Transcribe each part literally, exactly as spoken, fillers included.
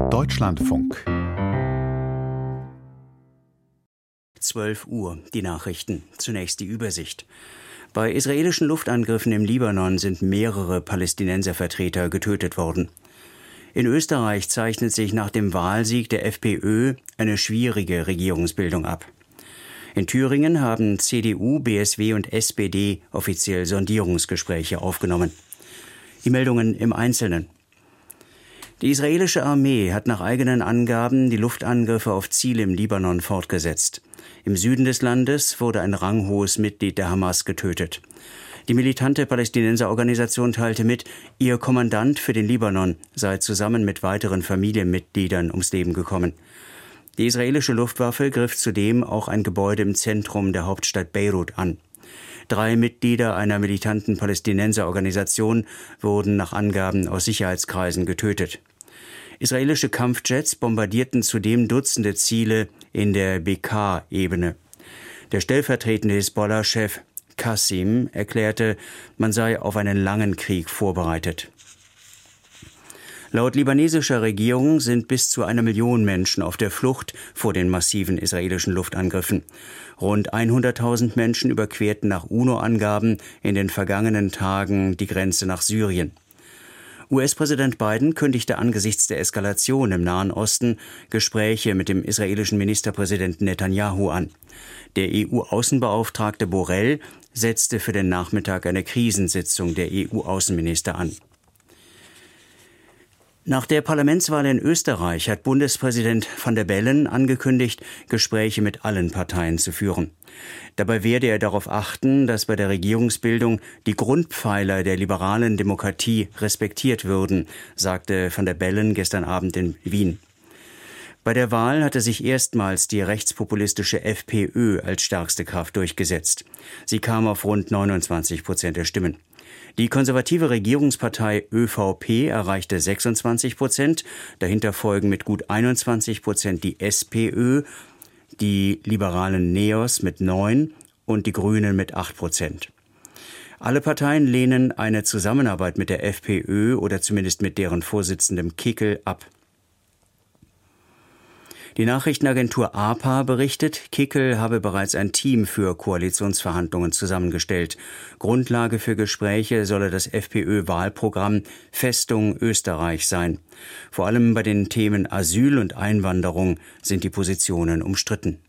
Deutschlandfunk. zwölf Uhr, die Nachrichten. Zunächst die Übersicht. Bei israelischen Luftangriffen im Libanon sind mehrere Palästinenservertreter getötet worden. In Österreich zeichnet sich nach dem Wahlsieg der FPÖ eine schwierige Regierungsbildung ab. In Thüringen haben C D U, B S W und S P D offiziell Sondierungsgespräche aufgenommen. Die Meldungen im Einzelnen. Die israelische Armee hat nach eigenen Angaben die Luftangriffe auf Ziele im Libanon fortgesetzt. Im Süden des Landes wurde ein ranghohes Mitglied der Hamas getötet. Die militante Palästinenserorganisation teilte mit, ihr Kommandant für den Libanon sei zusammen mit weiteren Familienmitgliedern ums Leben gekommen. Die israelische Luftwaffe griff zudem auch ein Gebäude im Zentrum der Hauptstadt Beirut an. Drei Mitglieder einer militanten Palästinenserorganisation wurden nach Angaben aus Sicherheitskreisen getötet. Israelische Kampfjets bombardierten zudem Dutzende Ziele in der Bekaa-Ebene. Der stellvertretende Hisbollah-Chef Qassim erklärte, man sei auf einen langen Krieg vorbereitet. Laut libanesischer Regierung sind bis zu einer Million Menschen auf der Flucht vor den massiven israelischen Luftangriffen. Rund hunderttausend Menschen überquerten nach UNO-Angaben in den vergangenen Tagen die Grenze nach Syrien. U S-Präsident Biden kündigte angesichts der Eskalation im Nahen Osten Gespräche mit dem israelischen Ministerpräsidenten Netanyahu an. Der E U-Außenbeauftragte Borrell setzte für den Nachmittag eine Krisensitzung der E U-Außenminister an. Nach der Parlamentswahl in Österreich hat Bundespräsident van der Bellen angekündigt, Gespräche mit allen Parteien zu führen. Dabei werde er darauf achten, dass bei der Regierungsbildung die Grundpfeiler der liberalen Demokratie respektiert würden, sagte van der Bellen gestern Abend in Wien. Bei der Wahl hatte sich erstmals die rechtspopulistische FPÖ als stärkste Kraft durchgesetzt. Sie kam auf rund neunundzwanzig Prozent der Stimmen. Die konservative Regierungspartei ÖVP erreichte sechsundzwanzig Prozent, dahinter folgen mit gut einundzwanzig Prozent die SPÖ, die liberalen Neos mit neun und die Grünen mit acht Prozent. Alle Parteien lehnen eine Zusammenarbeit mit der FPÖ oder zumindest mit deren Vorsitzendem Kickl ab. Die Nachrichtenagentur A P A berichtet, Kickl habe bereits ein Team für Koalitionsverhandlungen zusammengestellt. Grundlage für Gespräche solle das FPÖ-Wahlprogramm Festung Österreich sein. Vor allem bei den Themen Asyl und Einwanderung sind die Positionen umstritten.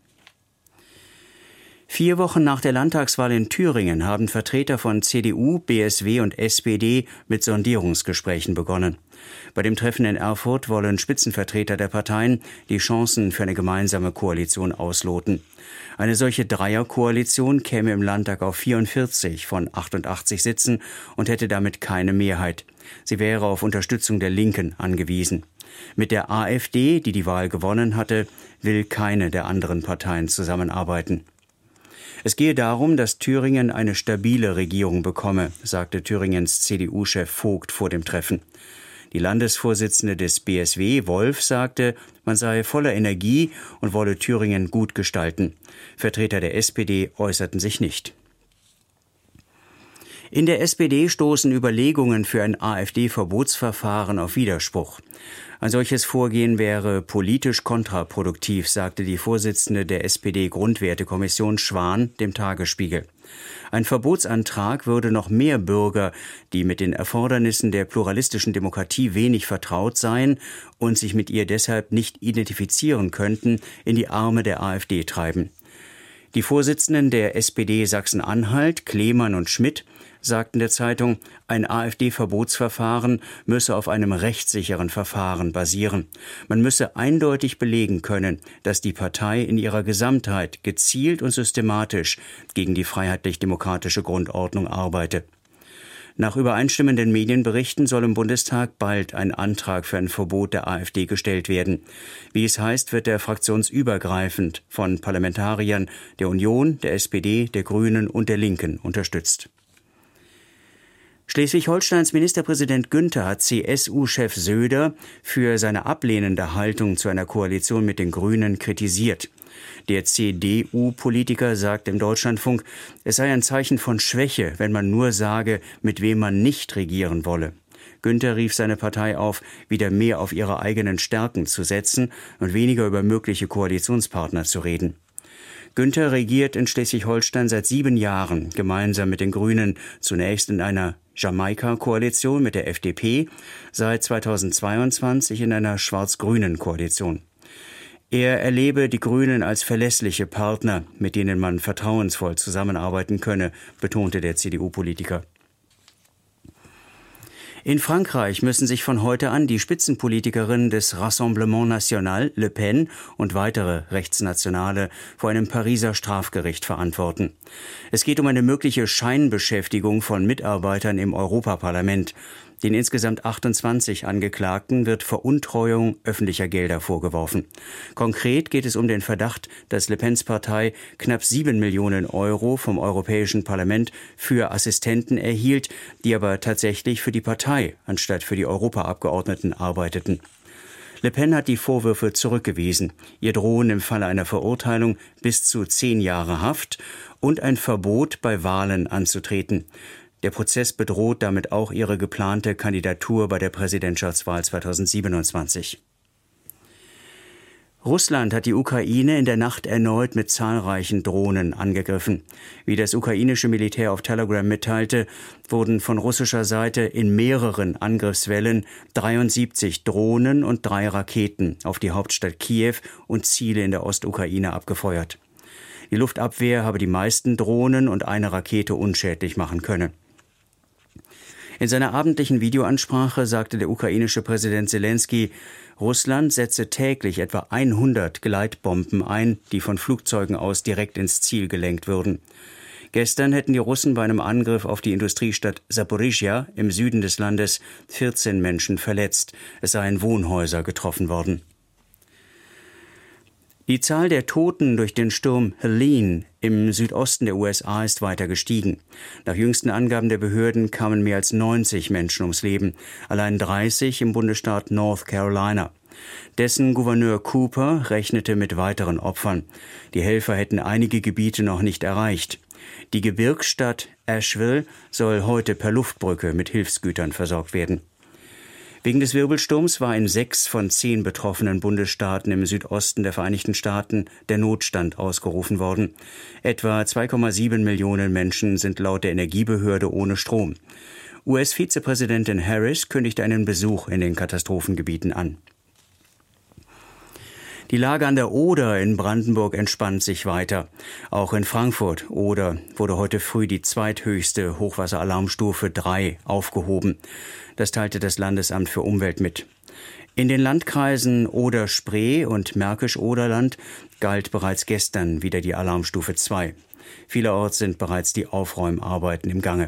Vier Wochen nach der Landtagswahl in Thüringen haben Vertreter von C D U, B S W und S P D mit Sondierungsgesprächen begonnen. Bei dem Treffen in Erfurt wollen Spitzenvertreter der Parteien die Chancen für eine gemeinsame Koalition ausloten. Eine solche Dreierkoalition käme im Landtag auf vierundvierzig von achtundachtzig Sitzen und hätte damit keine Mehrheit. Sie wäre auf Unterstützung der Linken angewiesen. Mit der AfD, die die Wahl gewonnen hatte, will keine der anderen Parteien zusammenarbeiten. Es gehe darum, dass Thüringen eine stabile Regierung bekomme, sagte Thüringens C D U-Chef Vogt vor dem Treffen. Die Landesvorsitzende des B S W, Wolf, sagte, man sei voller Energie und wolle Thüringen gut gestalten. Vertreter der S P D äußerten sich nicht. In der S P D stoßen Überlegungen für ein AfD-Verbotsverfahren auf Widerspruch. Ein solches Vorgehen wäre politisch kontraproduktiv, sagte die Vorsitzende der S P D-Grundwertekommission Schwan dem Tagesspiegel. Ein Verbotsantrag würde noch mehr Bürger, die mit den Erfordernissen der pluralistischen Demokratie wenig vertraut seien und sich mit ihr deshalb nicht identifizieren könnten, in die Arme der AfD treiben. Die Vorsitzenden der S P D Sachsen-Anhalt, Klemann und Schmidt, sagten der Zeitung, ein AfD-Verbotsverfahren müsse auf einem rechtssicheren Verfahren basieren. Man müsse eindeutig belegen können, dass die Partei in ihrer Gesamtheit gezielt und systematisch gegen die freiheitlich-demokratische Grundordnung arbeite. Nach übereinstimmenden Medienberichten soll im Bundestag bald ein Antrag für ein Verbot der AfD gestellt werden. Wie es heißt, wird er fraktionsübergreifend von Parlamentariern der Union, der S P D, der Grünen und der Linken unterstützt. Schleswig-Holsteins Ministerpräsident Günther hat C S U-Chef Söder für seine ablehnende Haltung zu einer Koalition mit den Grünen kritisiert. Der C D U-Politiker sagt im Deutschlandfunk, es sei ein Zeichen von Schwäche, wenn man nur sage, mit wem man nicht regieren wolle. Günther rief seine Partei auf, wieder mehr auf ihre eigenen Stärken zu setzen und weniger über mögliche Koalitionspartner zu reden. Günther regiert in Schleswig-Holstein seit sieben Jahren gemeinsam mit den Grünen, zunächst in einer Jamaika-Koalition mit der F D P, seit zweitausendzweiundzwanzig in einer schwarz-grünen Koalition. Er erlebe die Grünen als verlässliche Partner, mit denen man vertrauensvoll zusammenarbeiten könne, betonte der C D U-Politiker. In Frankreich müssen sich von heute an die Spitzenpolitikerinnen des Rassemblement National, Le Pen, und weitere Rechtsnationale vor einem Pariser Strafgericht verantworten. Es geht um eine mögliche Scheinbeschäftigung von Mitarbeitern im Europaparlament. Den insgesamt achtundzwanzig Angeklagten wird Veruntreuung öffentlicher Gelder vorgeworfen. Konkret geht es um den Verdacht, dass Le Pens Partei knapp sieben Millionen Euro vom Europäischen Parlament für Assistenten erhielt, die aber tatsächlich für die Partei anstatt für die Europaabgeordneten arbeiteten. Le Pen hat die Vorwürfe zurückgewiesen. Ihr drohen im Falle einer Verurteilung bis zu zehn Jahre Haft und ein Verbot, bei Wahlen anzutreten. Der Prozess bedroht damit auch ihre geplante Kandidatur bei der Präsidentschaftswahl zweitausendsiebenundzwanzig. Russland hat die Ukraine in der Nacht erneut mit zahlreichen Drohnen angegriffen. Wie das ukrainische Militär auf Telegram mitteilte, wurden von russischer Seite in mehreren Angriffswellen dreiundsiebzig Drohnen und drei Raketen auf die Hauptstadt Kiew und Ziele in der Ostukraine abgefeuert. Die Luftabwehr habe die meisten Drohnen und eine Rakete unschädlich machen können. In seiner abendlichen Videoansprache sagte der ukrainische Präsident Selenskyj, Russland setze täglich etwa hundert Gleitbomben ein, die von Flugzeugen aus direkt ins Ziel gelenkt würden. Gestern hätten die Russen bei einem Angriff auf die Industriestadt Saporischschja im Süden des Landes vierzehn Menschen verletzt. Es seien Wohnhäuser getroffen worden. Die Zahl der Toten durch den Sturm Helene im Südosten der U S A ist weiter gestiegen. Nach jüngsten Angaben der Behörden kamen mehr als neunzig Menschen ums Leben, allein dreißig im Bundesstaat North Carolina. Dessen Gouverneur Cooper rechnete mit weiteren Opfern. Die Helfer hätten einige Gebiete noch nicht erreicht. Die Gebirgsstadt Asheville soll heute per Luftbrücke mit Hilfsgütern versorgt werden. Wegen des Wirbelsturms war in sechs von zehn betroffenen Bundesstaaten im Südosten der Vereinigten Staaten der Notstand ausgerufen worden. Etwa zwei Komma sieben Millionen Menschen sind laut der Energiebehörde ohne Strom. U S-Vizepräsidentin Harris kündigte einen Besuch in den Katastrophengebieten an. Die Lage an der Oder in Brandenburg entspannt sich weiter. Auch in Frankfurt Oder wurde heute früh die zweithöchste Hochwasseralarmstufe drei aufgehoben. Das teilte das Landesamt für Umwelt mit. In den Landkreisen Oder-Spree und Märkisch-Oderland galt bereits gestern wieder die Alarmstufe zwei. Vielerorts sind bereits die Aufräumarbeiten im Gange.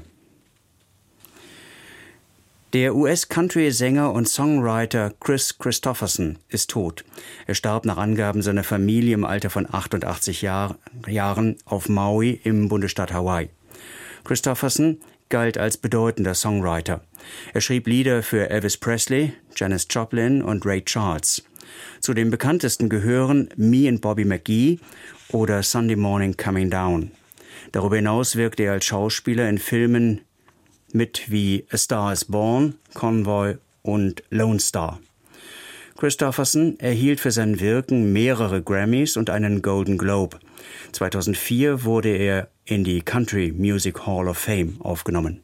Der U S-Country-Sänger und Songwriter Kris Kristofferson ist tot. Er starb nach Angaben seiner Familie im Alter von achtundachtzig Jahr, Jahren auf Maui im Bundesstaat Hawaii. Kristofferson galt als bedeutender Songwriter. Er schrieb Lieder für Elvis Presley, Janis Joplin und Ray Charles. Zu den bekanntesten gehören Me and Bobby McGee oder Sunday Morning Coming Down. Darüber hinaus wirkte er als Schauspieler in Filmen mit wie A Star is Born, Convoy und Lone Star. Kristofferson erhielt für sein Wirken mehrere Grammys und einen Golden Globe. zweitausendvier wurde er in die Country Music Hall of Fame aufgenommen.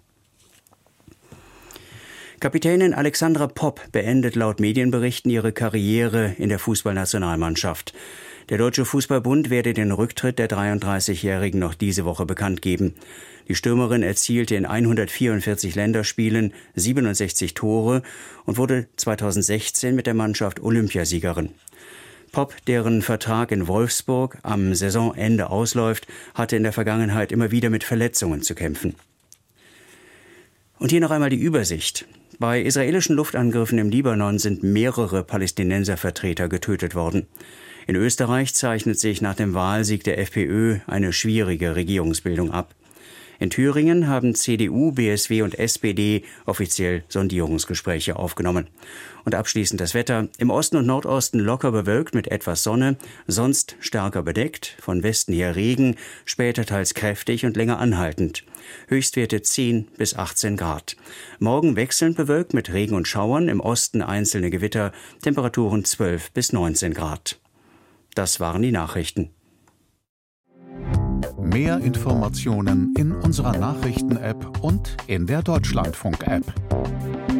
Kapitänin Alexandra Popp beendet laut Medienberichten ihre Karriere in der Fußballnationalmannschaft. Der Deutsche Fußballbund werde den Rücktritt der dreiunddreißigjährigen noch diese Woche bekannt geben. Die Stürmerin erzielte in hundertvierundvierzig Länderspielen siebenundsechzig Tore und wurde zweitausendsechzehn mit der Mannschaft Olympiasiegerin. Popp, deren Vertrag in Wolfsburg am Saisonende ausläuft, hatte in der Vergangenheit immer wieder mit Verletzungen zu kämpfen. Und hier noch einmal die Übersicht. Bei israelischen Luftangriffen im Libanon sind mehrere Palästinenservertreter getötet worden. In Österreich zeichnet sich nach dem Wahlsieg der FPÖ eine schwierige Regierungsbildung ab. In Thüringen haben C D U, B S W und S P D offiziell Sondierungsgespräche aufgenommen. Und abschließend das Wetter. Im Osten und Nordosten locker bewölkt mit etwas Sonne, sonst stärker bedeckt, von Westen her Regen, später teils kräftig und länger anhaltend. Höchstwerte zehn bis achtzehn Grad. Morgen wechselnd bewölkt mit Regen und Schauern, im Osten einzelne Gewitter, Temperaturen zwölf bis neunzehn Grad. Das waren die Nachrichten. Mehr Informationen in unserer Nachrichten-App und in der Deutschlandfunk-App.